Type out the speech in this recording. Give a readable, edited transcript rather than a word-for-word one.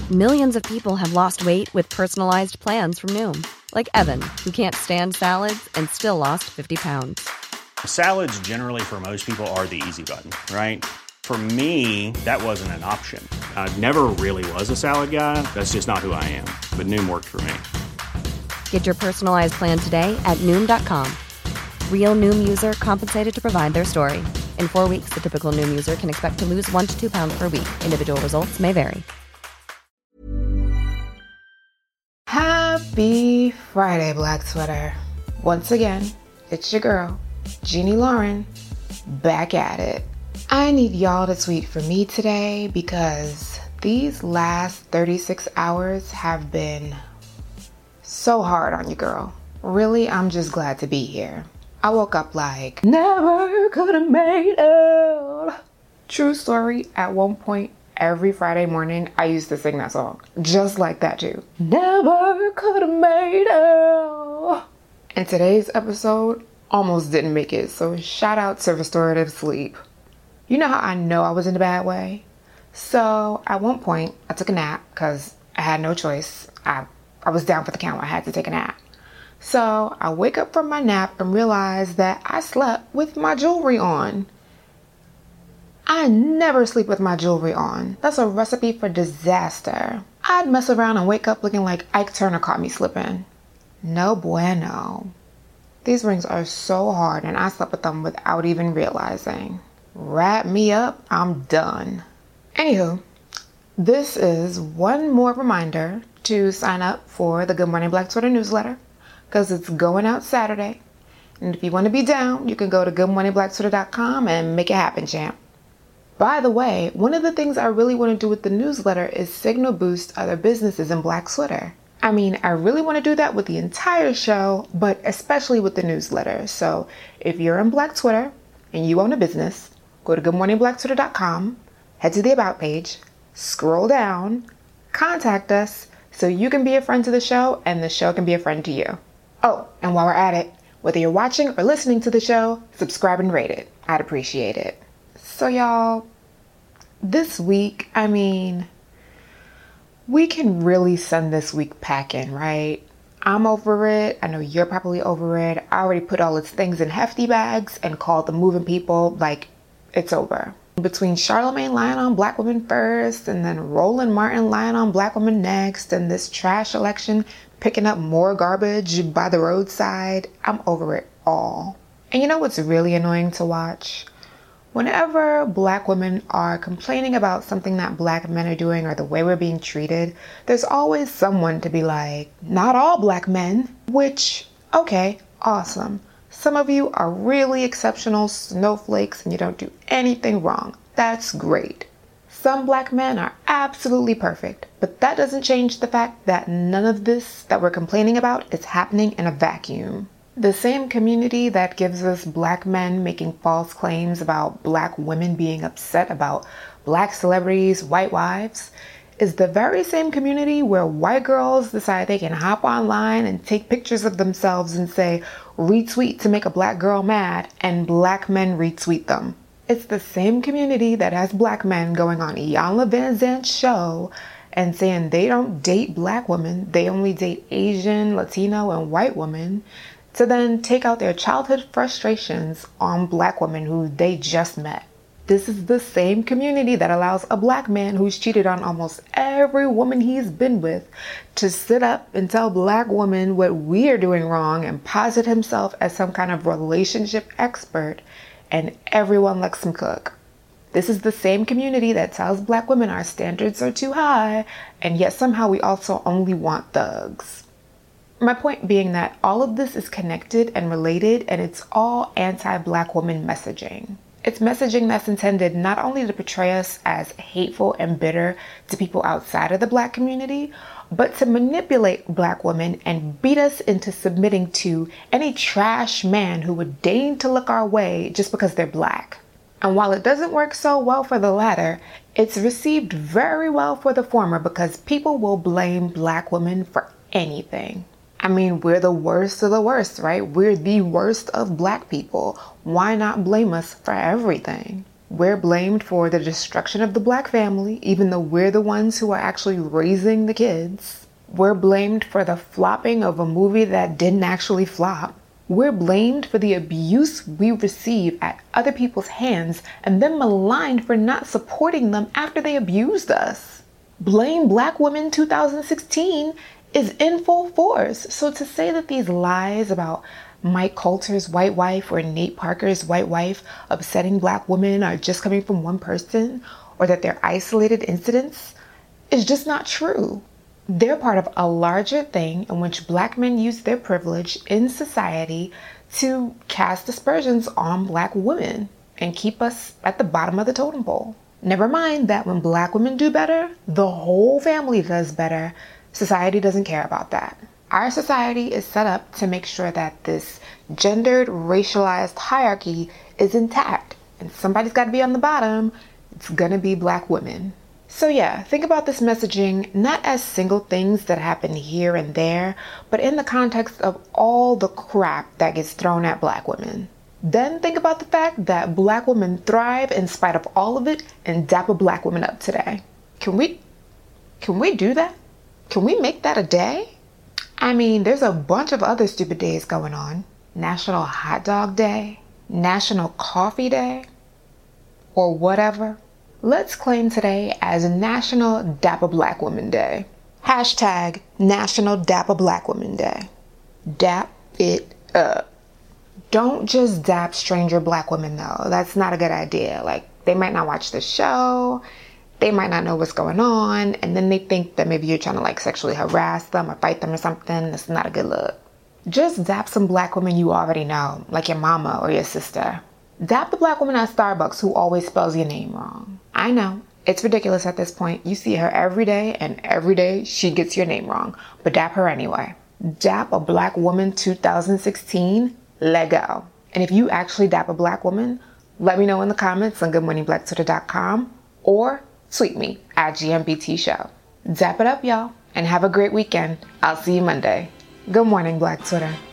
Millions of people have lost weight with personalized plans from Noom. Like Evan, who can't stand salads and still lost 50 pounds. Salads generally for most people are the easy button, right? For me, that wasn't an option. I never really was a salad guy. That's just not who I am. But Noom worked for me. Get your personalized plan today at Noom.com. Real Noom user compensated to provide their story. In 4 weeks, the typical Noom user can expect to lose 1 to 2 pounds per week. Individual results may vary. Happy Friday, Black Sweater. Once again, it's your girl, Jeannie Lauren, back at it. I need y'all to tweet for me today because these last 36 hours have been so hard on you, girl. Really, I'm just glad to be here. I woke up like, never could have made it. True story, at one point, every Friday morning, I used to sing that song. Just like that too. Never could have made it. And today's episode almost didn't make it, so shout out to restorative sleep. You know how I know I was in a bad way? So at one point, I took a nap because I had no choice. I was down for the count. I had to take a nap. So I wake up from my nap and realize that I slept with my jewelry on. I never sleep with my jewelry on. That's a recipe for disaster. I'd mess around and wake up looking like Ike Turner caught me slipping. No bueno. These rings are so hard and I slept with them without even realizing. Wrap me up, I'm done. Anywho, this is one more reminder to sign up for the Good Morning Black Twitter newsletter because it's going out Saturday. And if you want to be down, you can go to goodmorningbblacktwitter.com and make it happen, champ. By the way, one of the things I really want to do with the newsletter is signal boost other businesses in Black Twitter. I mean, I really want to do that with the entire show, but especially with the newsletter. So if you're in Black Twitter and you own a business, go to goodmorningbblacktwitter.com, head to the About page, scroll down, contact us so you can be a friend to the show and the show can be a friend to you. Oh, and while we're at it, whether you're watching or listening to the show, subscribe and rate it. I'd appreciate it. So y'all, this week, we can really send this week packing, right? I'm over it. I know you're probably over it. I already put all its things in hefty bags and called the moving people like it's over. Between Charlamagne lying on Black women first and then Roland Martin lying on Black women next and this trash election picking up more garbage by the roadside, I'm over it all. And you know what's really annoying to watch? Whenever Black women are complaining about something that Black men are doing or the way we're being treated, there's always someone to be like, not all Black men, which, okay, awesome. Some of you are really exceptional snowflakes and you don't do anything wrong. That's great. Some Black men are absolutely perfect, but that doesn't change the fact that none of this that we're complaining about is happening in a vacuum. The same community that gives us Black men making false claims about Black women being upset about Black celebrities' white wives is the very same community where white girls decide they can hop online and take pictures of themselves and say, retweet to make a Black girl mad, and Black men retweet them. It's the same community that has Black men going on Iyanla Vanzant's show and saying they don't date Black women, they only date Asian, Latino, and white women, to then take out their childhood frustrations on Black women who they just met. This is the same community that allows a Black man who's cheated on almost every woman he's been with to sit up and tell Black women what we're doing wrong and posit himself as some kind of relationship expert, and everyone lets him cook. This is the same community that tells Black women our standards are too high, and yet somehow we also only want thugs. My point being that all of this is connected and related, and it's all anti-Black woman messaging. It's messaging that's intended not only to portray us as hateful and bitter to people outside of the Black community, but to manipulate Black women and beat us into submitting to any trash man who would deign to look our way just because they're Black. And while it doesn't work so well for the latter, it's received very well for the former because people will blame Black women for anything. I mean, we're the worst of the worst, right? We're the worst of Black people. Why not blame us for everything? We're blamed for the destruction of the black family, even though we're the ones who are actually raising the kids. We're blamed for the flopping of a movie that didn't actually flop. We're blamed for the abuse we receive at other people's hands and then maligned for not supporting them after they abused us. Blame Black Women 2016 is in full force. So to say that these lies about Mike Coulter's white wife or Nate Parker's white wife upsetting Black women are just coming from one person, or that they're isolated incidents, is just not true. They're part of a larger thing in which Black men use their privilege in society to cast aspersions on Black women and keep us at the bottom of the totem pole. Never mind that when Black women do better, the whole family does better. Society doesn't care about that. Our society is set up to make sure that this gendered, racialized hierarchy is intact. And somebody's got to be on the bottom. It's gonna be Black women. So yeah, think about this messaging not as single things that happen here and there, but in the context of all the crap that gets thrown at Black women. Then think about the fact that Black women thrive in spite of all of it and dap a Black woman up today. Can we do that? Can we make that a day? I mean, there's a bunch of other stupid days going on. National Hot Dog Day, National Coffee Day, or whatever. Let's claim today as National Dap a Black Woman Day. Hashtag National Dap a Black Woman Day. Dap it up. Don't just dap stranger Black women though. That's not a good idea. Like, they might not watch the show. They might not know what's going on. And then they think that maybe you're trying to like sexually harass them or fight them or something. That's not a good look. Just dap some Black women you already know, like your mama or your sister. Dap the Black woman at Starbucks who always spells your name wrong. I know, it's ridiculous at this point. You see her every day, and every day she gets your name wrong. But dap her anyway. Dap a Black Woman 2016, let go. And if you actually dap a Black woman, let me know in the comments on goodmorningblackTwitter.com or tweet me at GMBT Show. Dap it up, y'all, and have a great weekend. I'll see you Monday. Good morning, Black Twitter.